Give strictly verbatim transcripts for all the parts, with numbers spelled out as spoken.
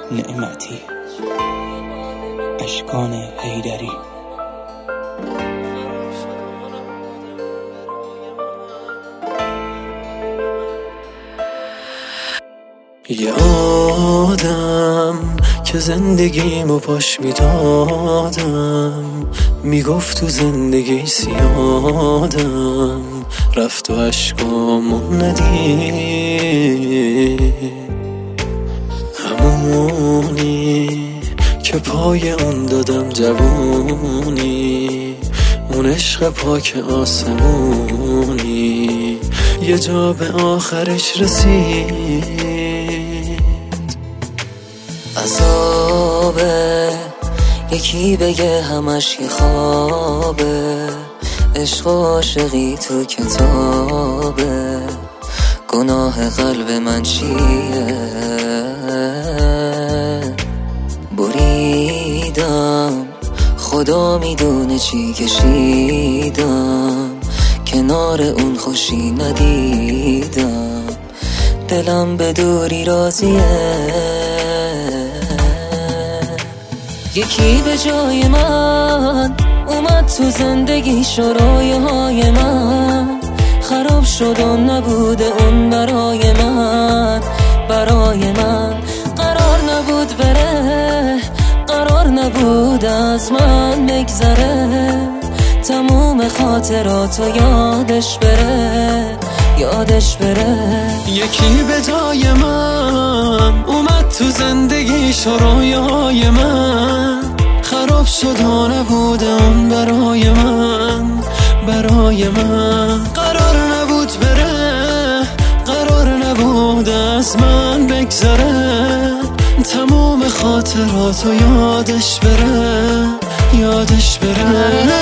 نعمتی، اشکان حیدری. یه آدم که زندگیمو پاش میدادم، میگفت تو زندگی سیادم، رفت و عشقامو ندید. همونی که پای اون دادم جوونی، اون عشق پاک آسمونی، یه جا به آخرش رسید. عذابه یکی بگه همش یه خوابه، عشق و عاشقی تو کتابه، گناه قلب من چیه؟ بریدم خدا میدونه چی کشیدم، کنار اون خوشی ندیدم، دلم به دوری راضیه. یکی به جای من اومد تو زندگی، شروع های من خراب شد و نبوده اون برای من. برای من قرار نبود بره، قرار نبود از من بگذره، تموم خاطراتو یادش بره، یادش بره. یکی به جای من اومد تو زندگی، شروعهای من خراب شد و نبود اون برای من. برای من قرار نبود بره، قرار نبود از من بگذره، تموم خاطراتو یادش بره، یادش بره.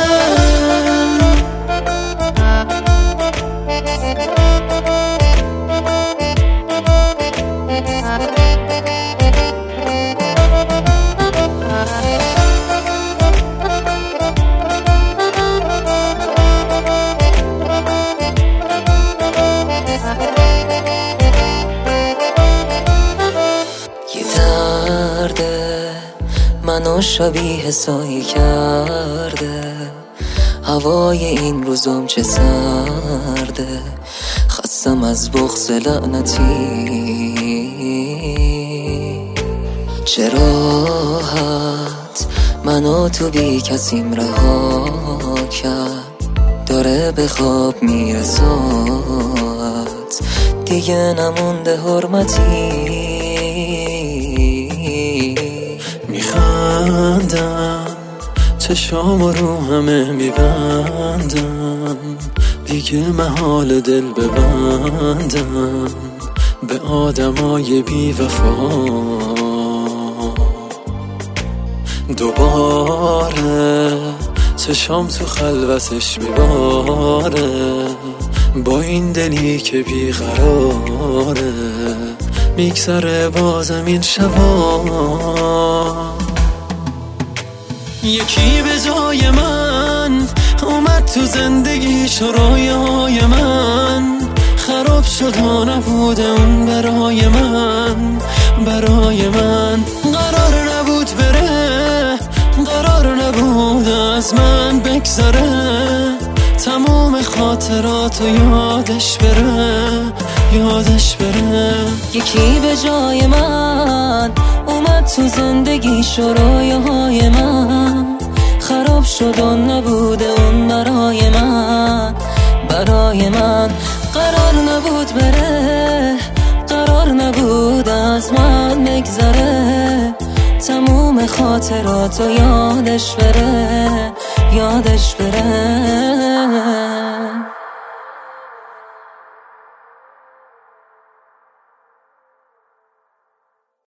منو شبیه سایه کرده، هوای این روزم چه سرده، خستم از بغض لعنتی. چه راحت منو تو بی کسیم رها کرد، داره به خواب میرسد، دیگه نمونده حرمتی. میخندم چشام رو همه میبندم، دیگه محال دل ببندم به آدمای بی وفا. دوباره چشام تو خلوتش میباره، با این دلی که بیقراره، میگذره بازم این شبا. یکی به جای من اومد تو زندگی، شروعهای من خراب شد و نبود اون برای من. برای من قرار نبود بره، قرار نبود از من بگذره، تموم خاطراتو یادش بره، یادش بره. یکی به جای من اومد تو زندگی، شروعهای من خراب شد و نبوده اون برای من. برای من قرار نبود بره، قرار نبود از من بگذره، تموم خاطراتو یادش بره، یادش بره.